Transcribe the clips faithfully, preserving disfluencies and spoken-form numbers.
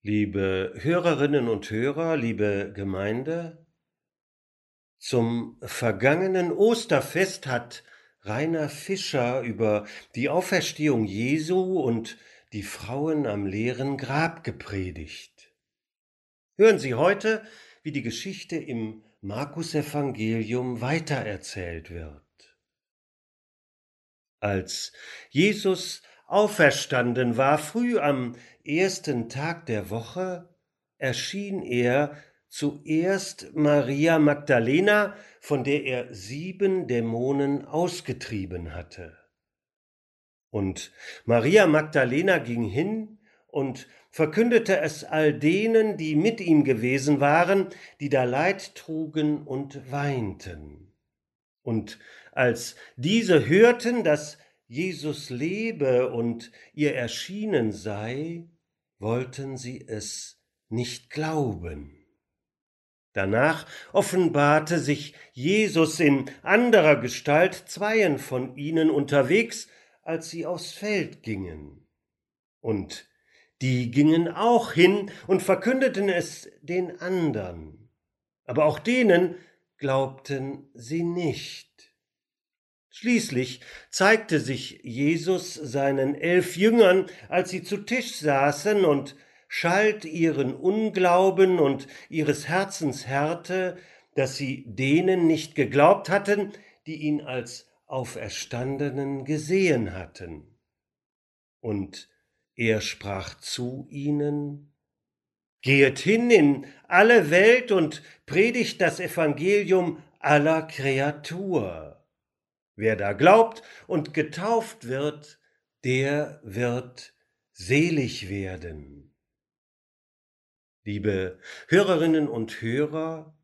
Liebe Hörerinnen und Hörer, liebe Gemeinde, zum vergangenen Osterfest hat Rainer Fischer über die Auferstehung Jesu und die Frauen am leeren Grab gepredigt. Hören Sie heute, wie die Geschichte im Markusevangelium weitererzählt wird. Als Jesus auferstanden war, früh am ersten Tag der Woche, erschien er zuerst Maria Magdalena, von der er sieben Dämonen ausgetrieben hatte. Und Maria Magdalena ging hin und verkündete es all denen, die mit ihm gewesen waren, die da Leid trugen und weinten. Und als diese hörten, dass Jesus lebe und ihr erschienen sei, wollten sie es nicht glauben. Danach offenbarte sich Jesus in anderer Gestalt zweien von ihnen unterwegs, als sie aufs Feld gingen. Und die gingen auch hin und verkündeten es den andern. Aber auch denen glaubten sie nicht. Schließlich zeigte sich Jesus seinen elf Jüngern, als sie zu Tisch saßen, und schalt ihren Unglauben und ihres Herzens Härte, dass sie denen nicht geglaubt hatten, die ihn als Auferstandenen gesehen hatten. Und er sprach zu ihnen: Gehet hin in alle Welt und predigt das Evangelium aller Kreatur. Wer da glaubt und getauft wird, der wird selig werden. Liebe Hörerinnen und Hörer,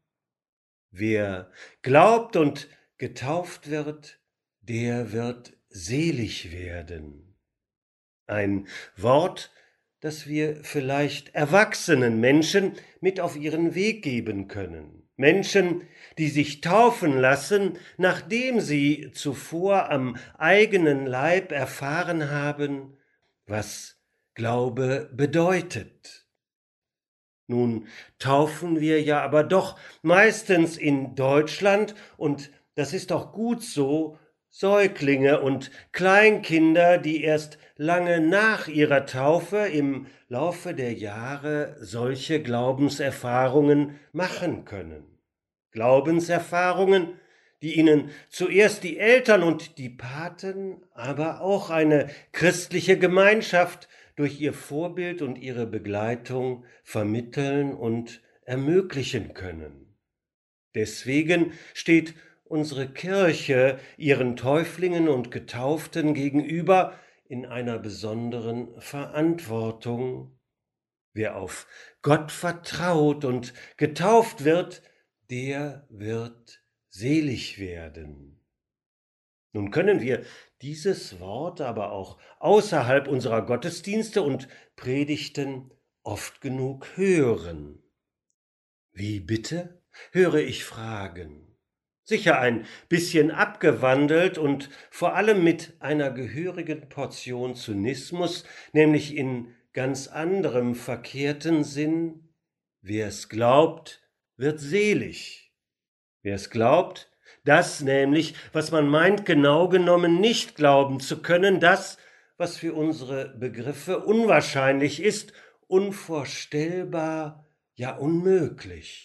wer glaubt und getauft wird, der wird selig werden. Ein Wort, das wir vielleicht erwachsenen Menschen mit auf ihren Weg geben können. Menschen, die sich taufen lassen, nachdem sie zuvor am eigenen Leib erfahren haben, was Glaube bedeutet. Nun taufen wir ja aber doch meistens in Deutschland, und das ist auch gut so, Säuglinge und Kleinkinder, die erst lange nach ihrer Taufe im Laufe der Jahre solche Glaubenserfahrungen machen können. Glaubenserfahrungen, die ihnen zuerst die Eltern und die Paten, aber auch eine christliche Gemeinschaft durch ihr Vorbild und ihre Begleitung vermitteln und ermöglichen können. Deswegen steht unsere Kirche ihren Täuflingen und Getauften gegenüber in einer besonderen Verantwortung. Wer auf Gott vertraut und getauft wird, der wird selig werden. Nun können wir dieses Wort aber auch außerhalb unserer Gottesdienste und Predigten oft genug hören. Wie bitte? Höre ich fragen. Sicher ein bisschen abgewandelt und vor allem mit einer gehörigen Portion Zynismus, nämlich in ganz anderem verkehrten Sinn: Wer es glaubt, wird selig. Wer es glaubt, das nämlich, was man meint, genau genommen nicht glauben zu können, das, was für unsere Begriffe unwahrscheinlich ist, unvorstellbar, ja unmöglich.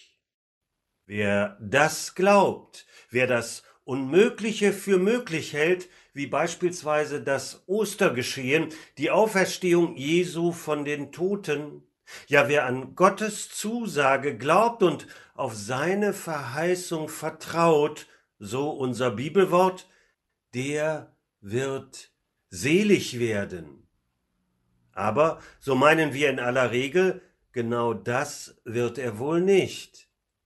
Wer das glaubt, wer das Unmögliche für möglich hält, wie beispielsweise das Ostergeschehen, die Auferstehung Jesu von den Toten, ja, wer an Gottes Zusage glaubt und auf seine Verheißung vertraut, so unser Bibelwort, der wird selig werden. Aber, so meinen wir in aller Regel, genau das wird er wohl nicht.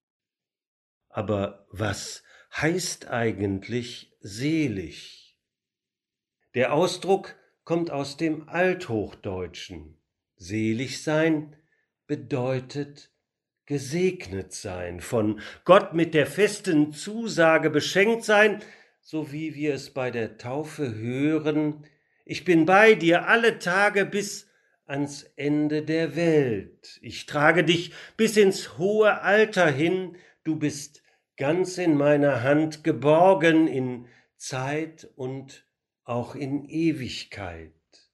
Aber was heißt eigentlich selig? Der Ausdruck kommt aus dem Althochdeutschen. Selig sein bedeutet gesegnet sein, von Gott mit der festen Zusage beschenkt sein, so wie wir es bei der Taufe hören: Ich bin bei dir alle Tage bis ans Ende der Welt. Ich trage dich bis ins hohe Alter hin, du bist ganz in meiner Hand geborgen in Zeit und auch in Ewigkeit.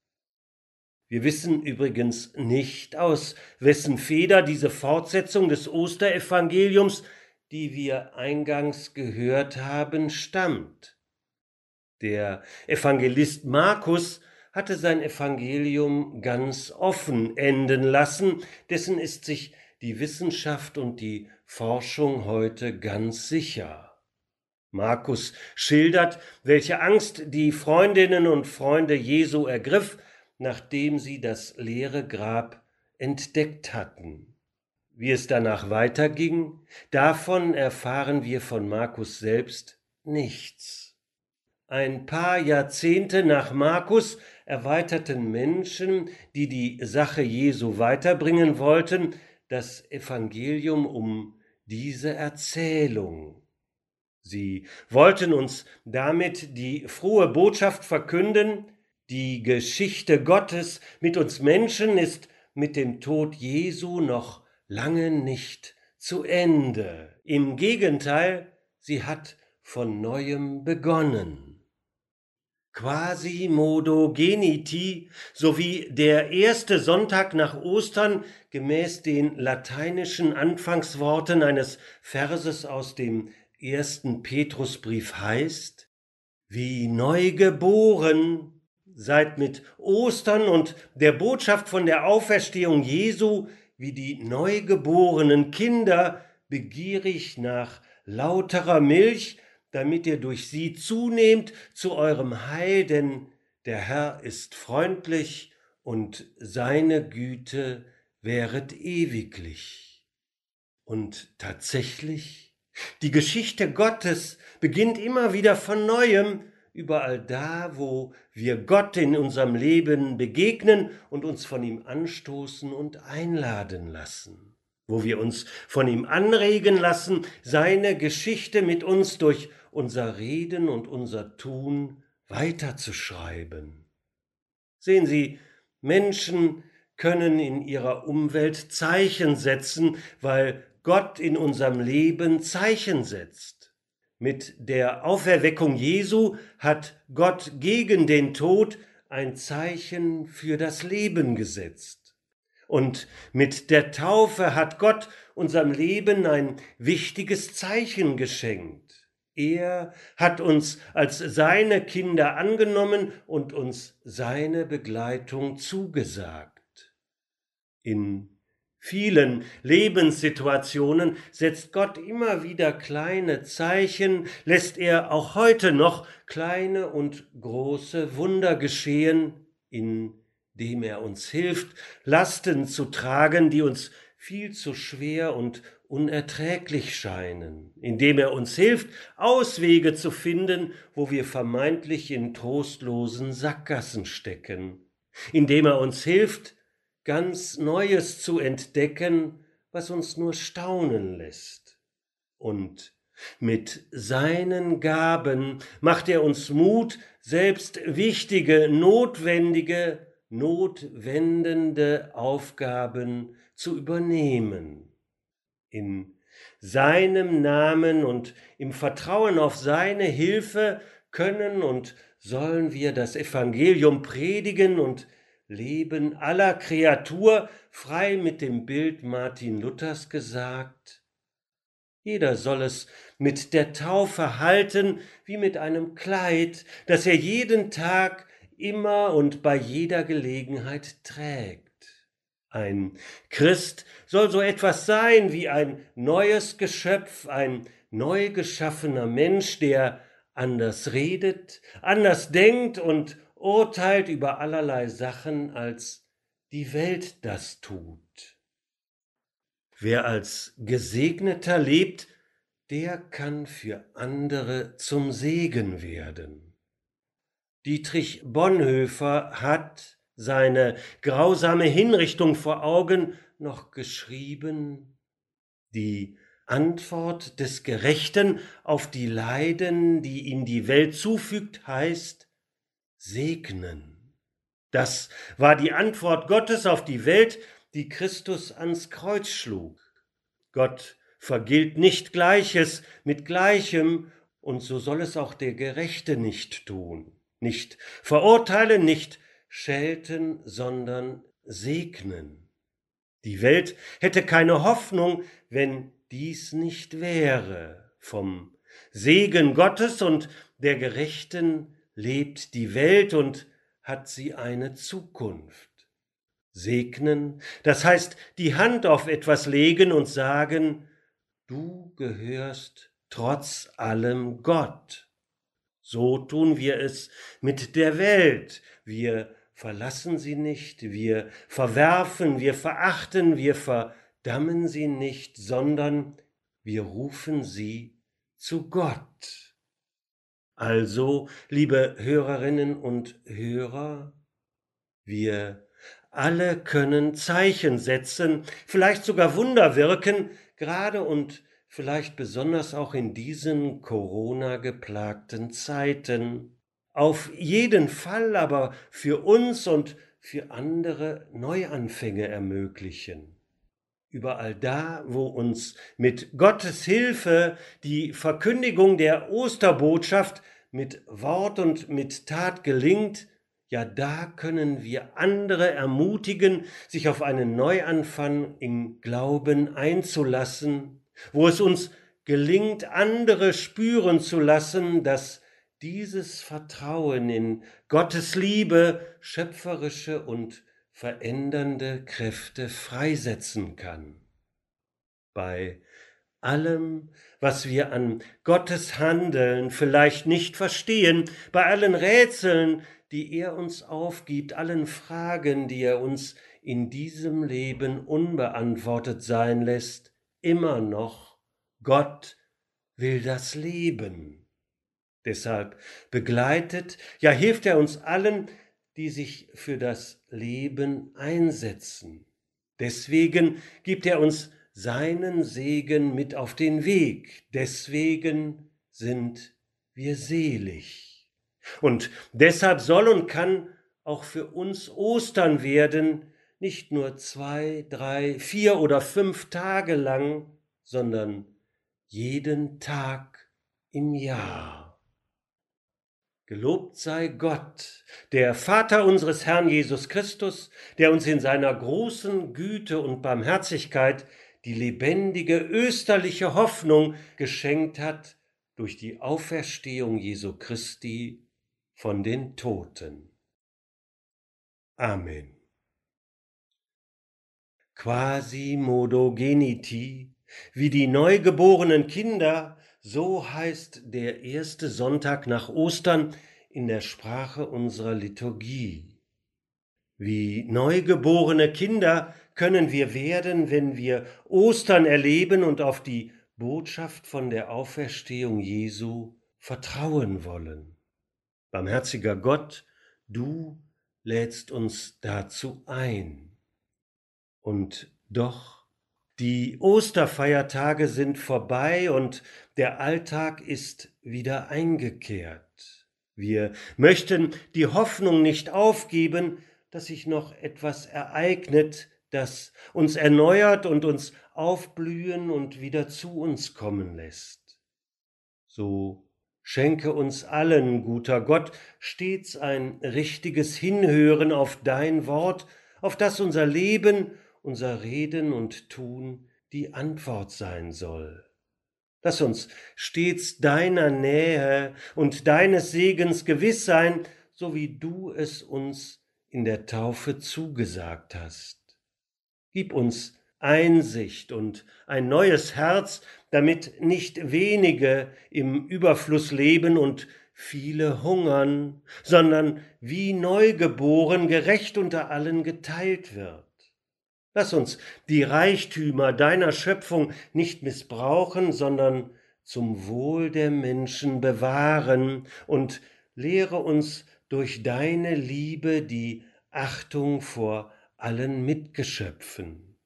Wir wissen übrigens nicht, aus wessen Feder diese Fortsetzung des Osterevangeliums, die wir eingangs gehört haben, stammt. Der Evangelist Markus hatte sein Evangelium ganz offen enden lassen, dessen ist sich die Wissenschaft und die Forschung heute ganz sicher. Markus schildert, welche Angst die Freundinnen und Freunde Jesu ergriff, nachdem sie das leere Grab entdeckt hatten. Wie es danach weiterging, davon erfahren wir von Markus selbst nichts. Ein paar Jahrzehnte nach Markus erweiterten Menschen, die die Sache Jesu weiterbringen wollten, das Evangelium um diese Erzählung. Sie wollten uns damit die frohe Botschaft verkünden, die Geschichte Gottes mit uns Menschen ist mit dem Tod Jesu noch lange nicht zu Ende. Im Gegenteil, sie hat von neuem begonnen. Quasimodo geniti sowie der erste Sonntag nach Ostern gemäß den lateinischen Anfangsworten eines Verses aus dem ersten Petrusbrief heißt: Wie neu geboren seid mit Ostern und der Botschaft von der Auferstehung Jesu wie die neugeborenen Kinder begierig nach lauterer Milch, damit ihr durch sie zunehmt zu eurem Heil, denn der Herr ist freundlich und seine Güte währet ewiglich. Und tatsächlich, die Geschichte Gottes beginnt immer wieder von neuem, überall da, wo wir Gott in unserem Leben begegnen und uns von ihm anstoßen und einladen lassen, wo wir uns von ihm anregen lassen, seine Geschichte mit uns durch unser Reden und unser Tun weiterzuschreiben. Sehen Sie, Menschen können in ihrer Umwelt Zeichen setzen, weil Gott in unserem Leben Zeichen setzt. Mit der Auferweckung Jesu hat Gott gegen den Tod ein Zeichen für das Leben gesetzt. Und mit der Taufe hat Gott unserem Leben ein wichtiges Zeichen geschenkt. Er hat uns als seine Kinder angenommen und uns seine Begleitung zugesagt. In vielen Lebenssituationen setzt Gott immer wieder kleine Zeichen, lässt er auch heute noch kleine und große Wunder geschehen, indem er uns hilft, Lasten zu tragen, die uns viel zu schwer und unerträglich scheinen, indem er uns hilft, Auswege zu finden, wo wir vermeintlich in trostlosen Sackgassen stecken, indem er uns hilft, ganz Neues zu entdecken, was uns nur staunen lässt. Und mit seinen Gaben macht er uns Mut, selbst wichtige, notwendige, notwendende Aufgaben zu übernehmen. In seinem Namen und im Vertrauen auf seine Hilfe können und sollen wir das Evangelium predigen und Leben aller Kreatur, frei mit dem Bild Martin Luthers gesagt: Jeder soll es mit der Taufe halten wie mit einem Kleid, das er jeden Tag immer und bei jeder Gelegenheit trägt. Ein Christ soll so etwas sein wie ein neues Geschöpf, ein neu geschaffener Mensch, der anders redet, anders denkt und urteilt über allerlei Sachen, als die Welt das tut. Wer als Gesegneter lebt, der kann für andere zum Segen werden. Dietrich Bonhoeffer hat seine grausame Hinrichtung vor Augen noch geschrieben: Die Antwort des Gerechten auf die Leiden, die ihm die Welt zufügt, heißt segnen. Das war die Antwort Gottes auf die Welt, die Christus ans Kreuz schlug. Gott vergilt nicht Gleiches mit Gleichem, und so soll es auch der Gerechte nicht tun. Nicht verurteilen, nicht schelten, sondern segnen. Die Welt hätte keine Hoffnung, wenn dies nicht wäre. Vom Segen Gottes und der Gerechten lebt die Welt und hat sie eine Zukunft. Segnen, das heißt die Hand auf etwas legen und sagen, du gehörst trotz allem Gott. So tun wir es mit der Welt. Wir verlassen sie nicht, wir verwerfen, wir verachten, wir verdammen sie nicht, sondern wir rufen sie zu Gott. Also, liebe Hörerinnen und Hörer, wir alle können Zeichen setzen, vielleicht sogar Wunder wirken, gerade und vielleicht besonders auch in diesen Corona-geplagten Zeiten. Auf jeden Fall aber für uns und für andere Neuanfänge ermöglichen. Überall da, wo uns mit Gottes Hilfe die Verkündigung der Osterbotschaft mit Wort und mit Tat gelingt, ja, da können wir andere ermutigen, sich auf einen Neuanfang im Glauben einzulassen, wo es uns gelingt, andere spüren zu lassen, dass dieses Vertrauen in Gottes Liebe schöpferische und verändernde Kräfte freisetzen kann. Bei allem, was wir an Gottes Handeln vielleicht nicht verstehen, bei allen Rätseln, die er uns aufgibt, allen Fragen, die er uns in diesem Leben unbeantwortet sein lässt, immer noch, Gott will das Leben. Deshalb begleitet, ja hilft er uns allen, die sich für das Leben einsetzen. Deswegen gibt er uns seinen Segen mit auf den Weg. Deswegen sind wir selig. Und deshalb soll und kann auch für uns Ostern werden, nicht nur zwei, drei, vier oder fünf Tage lang, sondern jeden Tag im Jahr. Gelobt sei Gott, der Vater unseres Herrn Jesus Christus, der uns in seiner großen Güte und Barmherzigkeit die lebendige österliche Hoffnung geschenkt hat durch die Auferstehung Jesu Christi von den Toten. Amen. Quasimodo geniti, wie die neugeborenen Kinder, so heißt der erste Sonntag nach Ostern in der Sprache unserer Liturgie. Wie neugeborene Kinder können wir werden, wenn wir Ostern erleben und auf die Botschaft von der Auferstehung Jesu vertrauen wollen. Barmherziger Gott, du lädst uns dazu ein. Und doch, die Osterfeiertage sind vorbei und der Alltag ist wieder eingekehrt. Wir möchten die Hoffnung nicht aufgeben, dass sich noch etwas ereignet, das uns erneuert und uns aufblühen und wieder zu uns kommen lässt. So schenke uns allen, guter Gott, stets ein richtiges Hinhören auf dein Wort, auf das unser Leben, unser Reden und Tun die Antwort sein soll. Lass uns stets deiner Nähe und deines Segens gewiss sein, so wie du es uns in der Taufe zugesagt hast. Gib uns Einsicht und ein neues Herz, damit nicht wenige im Überfluss leben und viele hungern, sondern wie neugeboren gerecht unter allen geteilt wird. Lass uns die Reichtümer deiner Schöpfung nicht missbrauchen, sondern zum Wohl der Menschen bewahren und lehre uns durch deine Liebe die Achtung vor allen Mitgeschöpfen.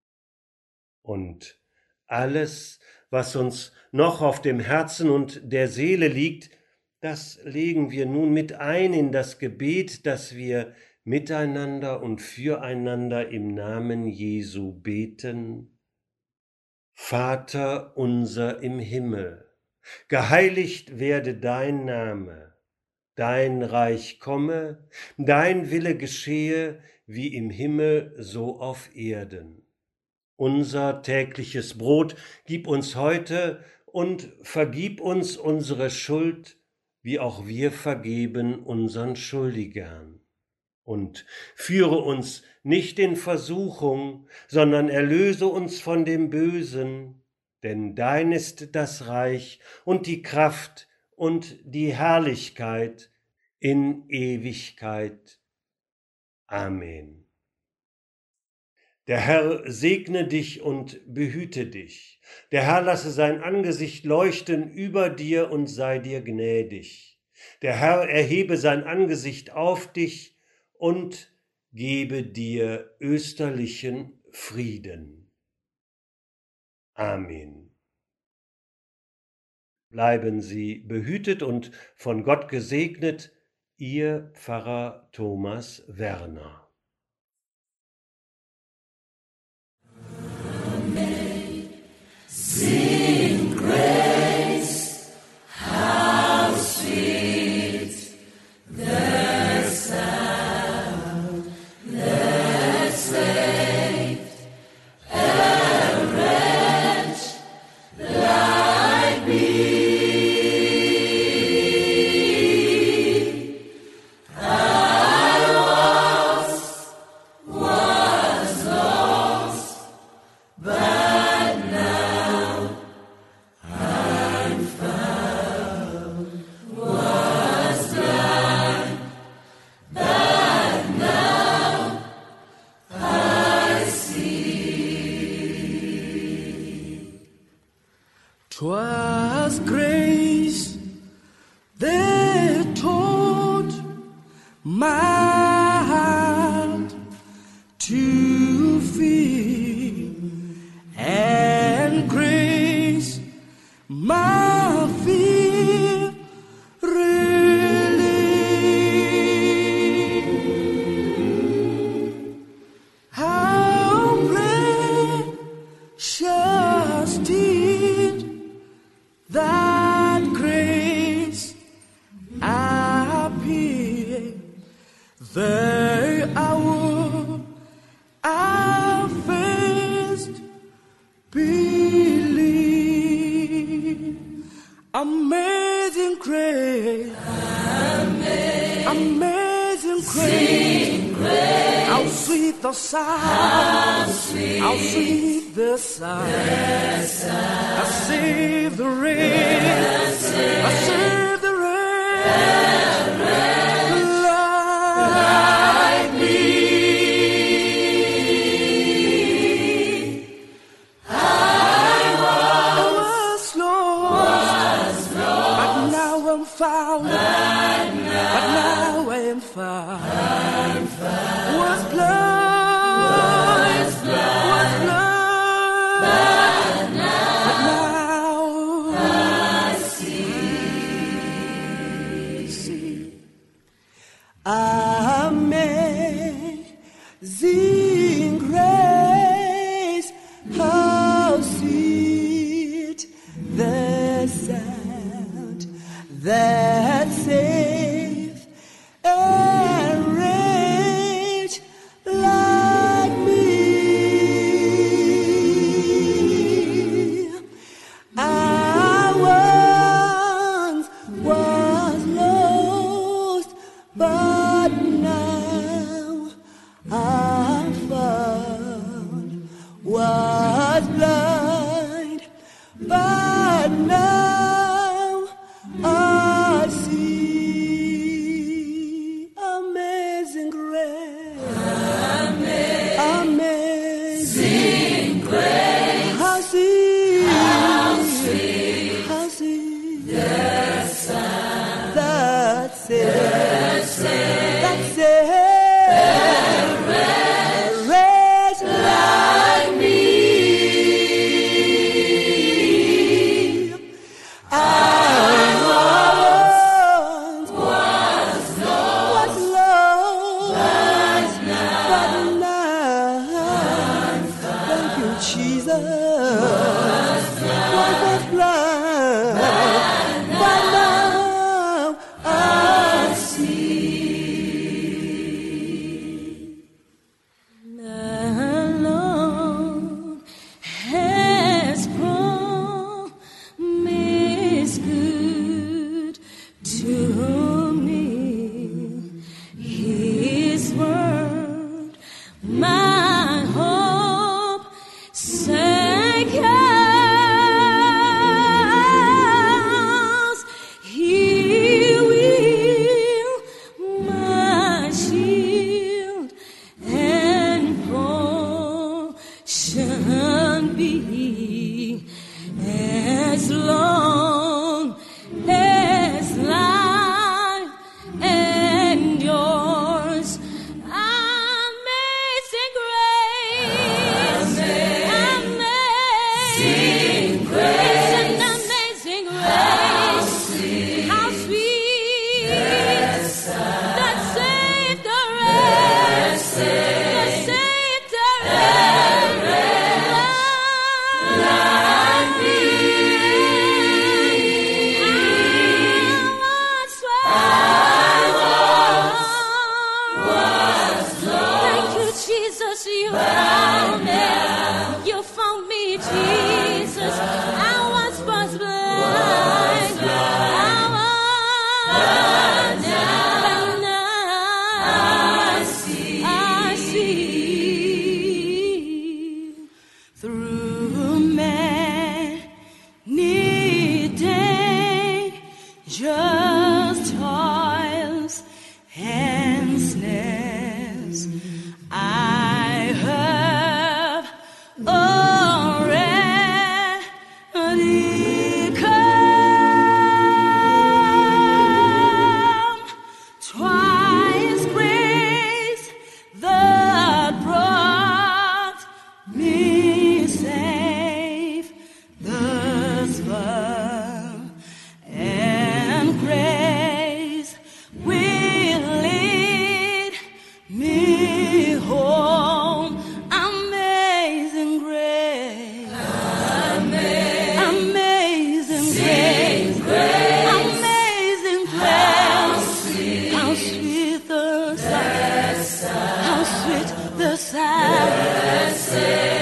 Und alles, was uns noch auf dem Herzen und der Seele liegt, das legen wir nun mit ein in das Gebet, das wir miteinander und füreinander im Namen Jesu beten. Vater unser im Himmel, geheiligt werde dein Name, dein Reich komme, dein Wille geschehe, wie im Himmel so auf Erden. Unser tägliches Brot gib uns heute und vergib uns unsere Schuld, wie auch wir vergeben unseren Schuldigern. Und führe uns nicht in Versuchung, sondern erlöse uns von dem Bösen, denn dein ist das Reich und die Kraft und die Herrlichkeit in Ewigkeit. Amen. Der Herr segne dich und behüte dich. Der Herr lasse sein Angesicht leuchten über dir und sei dir gnädig. Der Herr erhebe sein Angesicht auf dich und gebe dir österlichen Frieden. Amen. Bleiben Sie behütet und von Gott gesegnet, Ihr Pfarrer Thomas Werner. Sing grace, how sweet the sound that saved a wretch like me. I was, was lost, but now I'm found. Was blind, but now I see. 'Twas grace that taught my heart to fear, and grace my fear relieved. How precious did that grace appear the hour I first believe. Amazing grace, amazing grace, how sweet the sound, how sweet, how sweet the sound, I saved the wretch, I saved the wretch like me. I was lost, but now I'm found, but now I am found. Was blind, was blind, but now I see. Amazing grace, how sweet the sound that saved a wretch like me. I once was lost, but now I'm found. Was blind, but now I see. Amazing grace, amazing grace, how sweet, how sweet, how sweet the sound that saves, that saves a wretch like me. Jesus, you found me. You found me, Jesus. I was once blind. I was but now I see. I see. Through many dangers, toils, and snares, I have already come. Twice grace that brought me safe thus far, and grace will lead me home. Amazing grace, amazing grace, amazing grace. How sweet the sound, how sweet the sound.